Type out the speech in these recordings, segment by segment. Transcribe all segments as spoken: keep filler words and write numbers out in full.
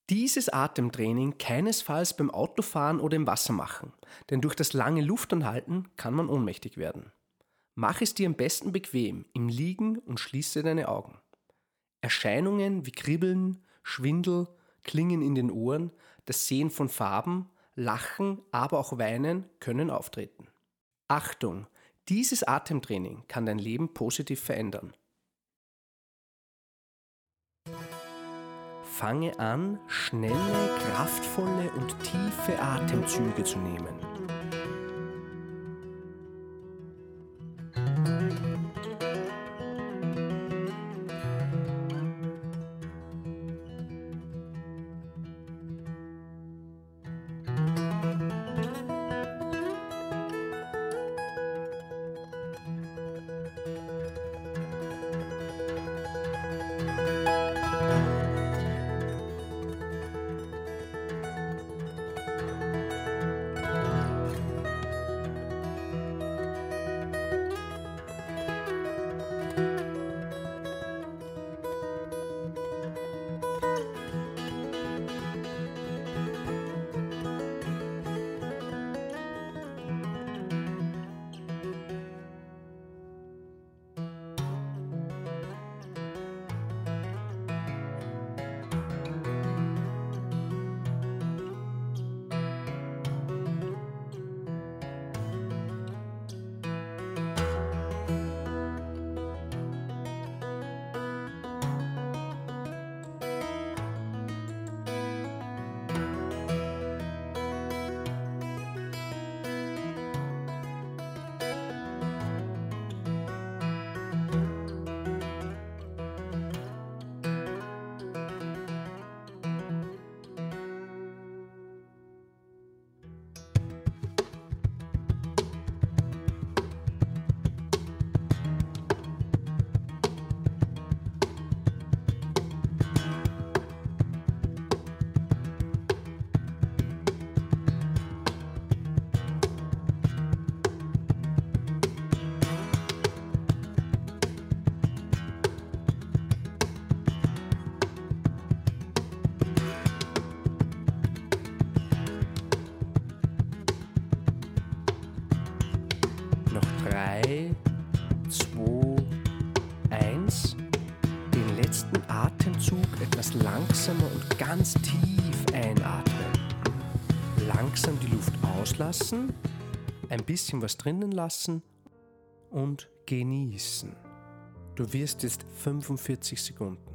Dieses Atemtraining keinesfalls beim Autofahren oder im Wasser machen, denn durch das lange Luftanhalten kann man ohnmächtig werden. Mach es dir am besten bequem im Liegen und schließe deine Augen. Erscheinungen wie Kribbeln, Schwindel, Klingen in den Ohren, das Sehen von Farben, Lachen, aber auch Weinen können auftreten. Achtung! Dieses Atemtraining kann dein Leben positiv verändern. Fange an, schnelle, kraftvolle und tiefe Atemzüge zu nehmen. drei, zwei, eins. Den letzten Atemzug etwas langsamer und ganz tief einatmen. Langsam die Luft auslassen, ein bisschen was drinnen lassen und genießen. Du wirst jetzt fünfundvierzig Sekunden.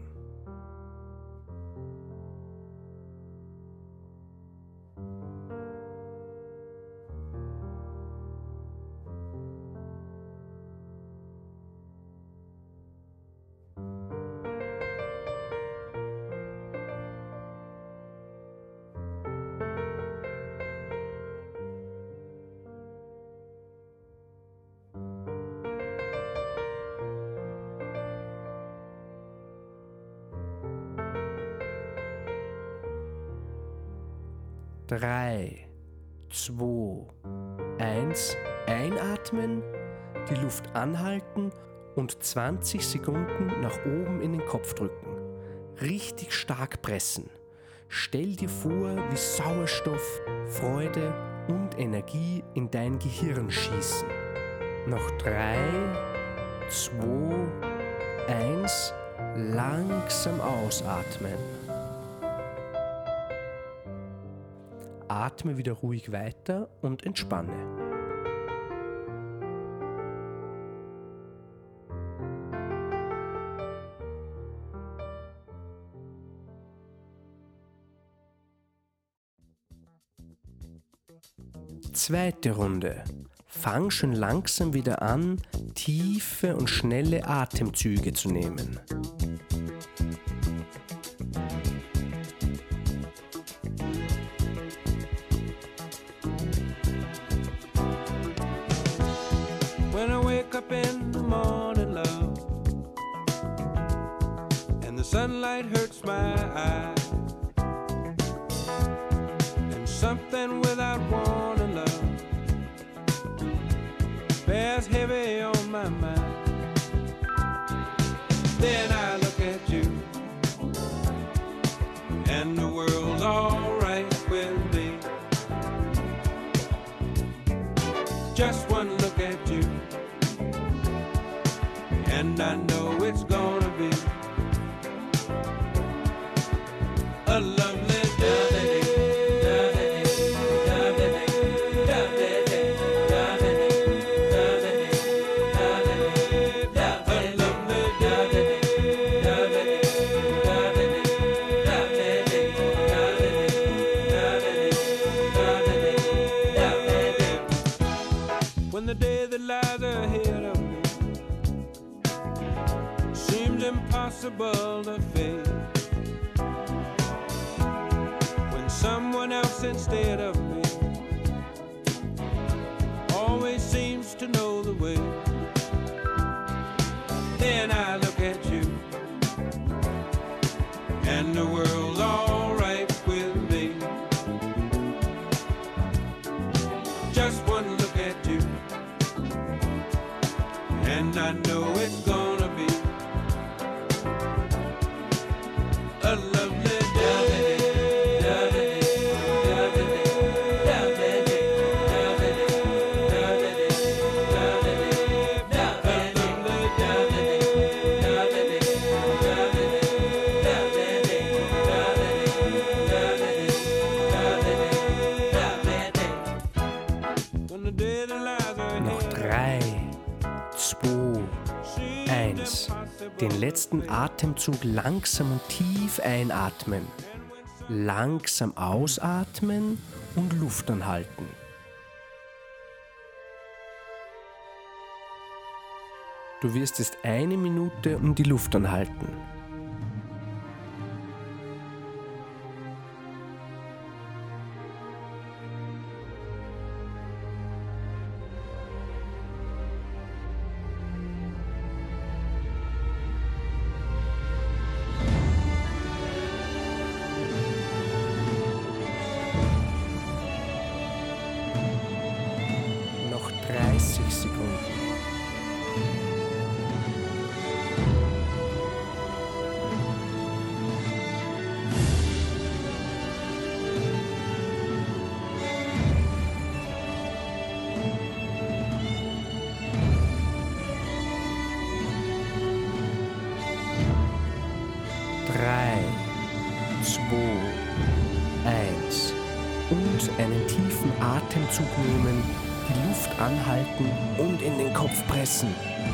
drei, zwei, eins, einatmen, die Luft anhalten und zwanzig Sekunden nach oben in den Kopf drücken. Richtig stark pressen. Stell dir vor, wie Sauerstoff, Freude und Energie in dein Gehirn schießen. Noch drei, zwei, eins, langsam ausatmen. Atme wieder ruhig weiter und entspanne. Zweite Runde. Fang schon langsam wieder an, tiefe und schnelle Atemzüge zu nehmen. When I wake up in the morning, love, and the sunlight hurts my eyes, and something without warning, love, bears heavy on my mind. Then I look at you, and the world Just one look at you, and I know it's gonna be a lovely day. When the day that lies ahead of me seems impossible to face, when someone else instead of me always seems to know the way, then I look at you and the world's all right with me. Just one look at you, and I know it's gonna be a lovely day. Noch drei, zwei, eins. Den letzten Atemzug langsam und tief einatmen. Langsam ausatmen und Luft anhalten. Du wirst jetzt eine Minute um die Luft anhalten. Noch dreißig Sekunden. Drei, zwei, eins. Und einen tiefen Atemzug nehmen, die Luft anhalten und in den Kopf pressen.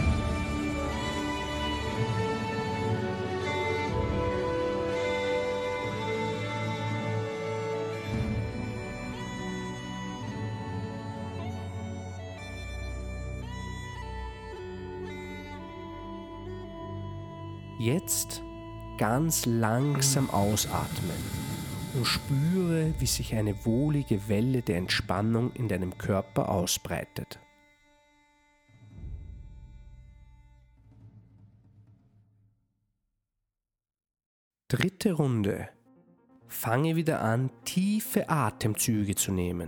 Jetzt ganz langsam ausatmen und spüre, wie sich eine wohlige Welle der Entspannung in deinem Körper ausbreitet. Dritte Runde. Fange wieder an, tiefe Atemzüge zu nehmen.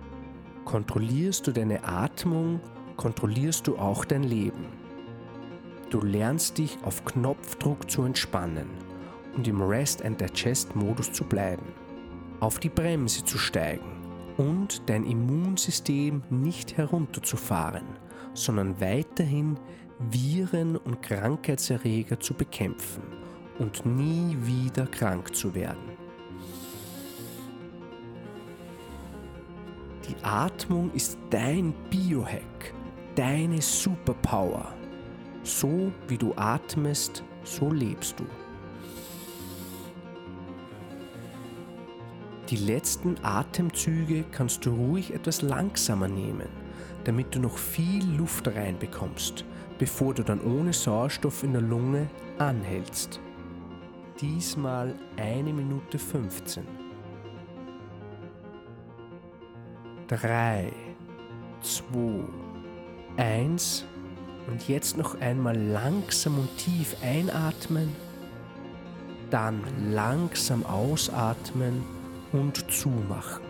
Kontrollierst du deine Atmung, kontrollierst du auch dein Leben. Du lernst dich auf Knopfdruck zu entspannen und im Rest and Digest Modus zu bleiben, auf die Bremse zu steigen und dein Immunsystem nicht herunterzufahren, sondern weiterhin Viren und Krankheitserreger zu bekämpfen und nie wieder krank zu werden. Die Atmung ist dein Biohack, deine Superpower. So wie du atmest, so lebst du. Die letzten Atemzüge kannst du ruhig etwas langsamer nehmen, damit du noch viel Luft reinbekommst, bevor du dann ohne Sauerstoff in der Lunge anhältst. Diesmal eine Minute fünfzehn. drei, zwei, eins und jetzt noch einmal langsam und tief einatmen, dann langsam ausatmen und zumachen.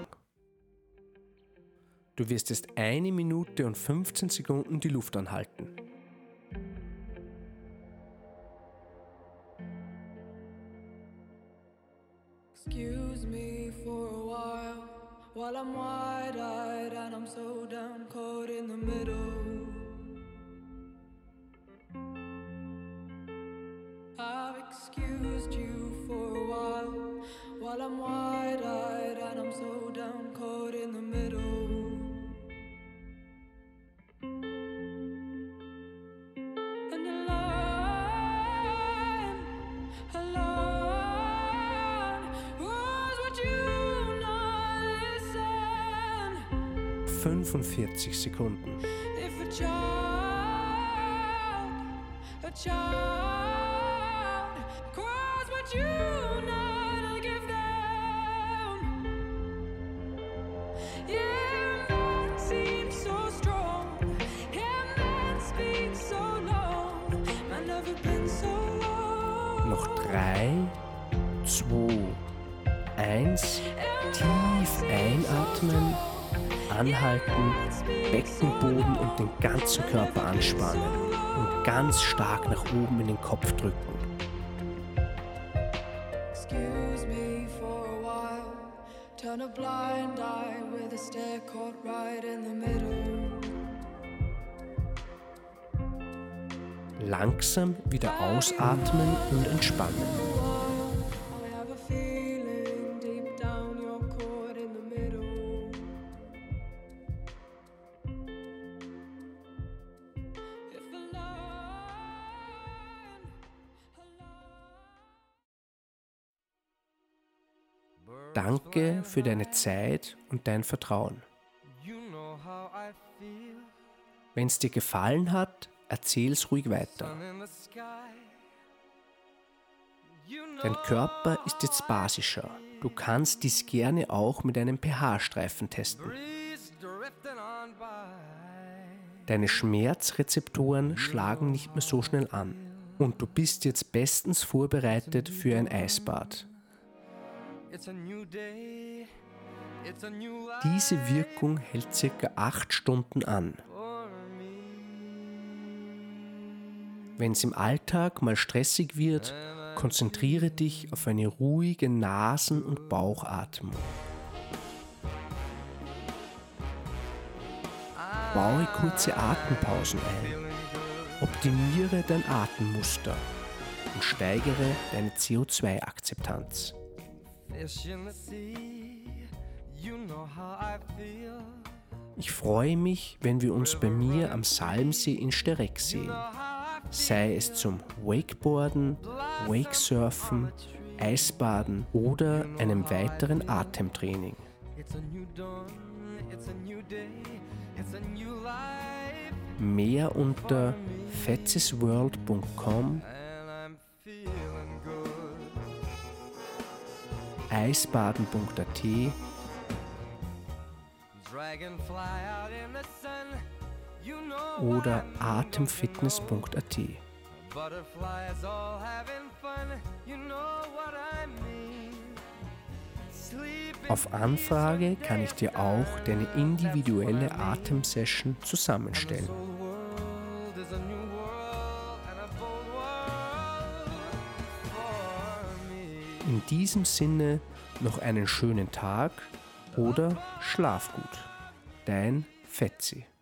Du wirst jetzt eine Minute und fünfzehn Sekunden die Luft anhalten. Excuse me for a while, while I'm wide-eyed and I'm so down caught in the middle. I've excused you for a while, while I'm wide-eyed and I'm so down caught in the middle. And alone, alone, was would you not listen? fünfundvierzig Sekunden. If a child, a child, cries, would you not give them? Yeah, man seems so strong, yeah, man speaks so long, man never been so long. Noch drei, zwei, eins, tief einatmen, anhalten, Beckenboden und den ganzen Körper anspannen und ganz stark nach oben in den Kopf drücken. Excuse me for a while, turn a blind eye with a stare caught right in the middle. Langsam wieder ausatmen und entspannen. I have a feeling deep down you're caught in the middle. If alone, alone. Danke für deine Zeit und dein Vertrauen. Wenn es dir gefallen hat, erzähl's ruhig weiter. Dein Körper ist jetzt basischer. Du kannst dies gerne auch mit einem pH-Streifen testen. Deine Schmerzrezeptoren schlagen nicht mehr so schnell an und du bist jetzt bestens vorbereitet für ein Eisbad. Diese Wirkung hält circa acht Stunden an. Wenn es im Alltag mal stressig wird, konzentriere dich auf eine ruhige Nasen- und Bauchatmung. Baue kurze Atempausen ein, optimiere dein Atemmuster und steigere deine C O zwei Akzeptanz. Ich freue mich, wenn wir uns bei mir am Salmsee in Stereck sehen. Sei es zum Wakeboarden, Wakesurfen, Eisbaden oder einem weiteren Atemtraining. Mehr unter fetzesworld punkt com, eisbaden punkt a t oder atemfitness punkt a t. Auf Anfrage kann ich dir auch deine individuelle Atemsession zusammenstellen. In diesem Sinne noch einen schönen Tag oder schlaf gut. Dein Fetzi.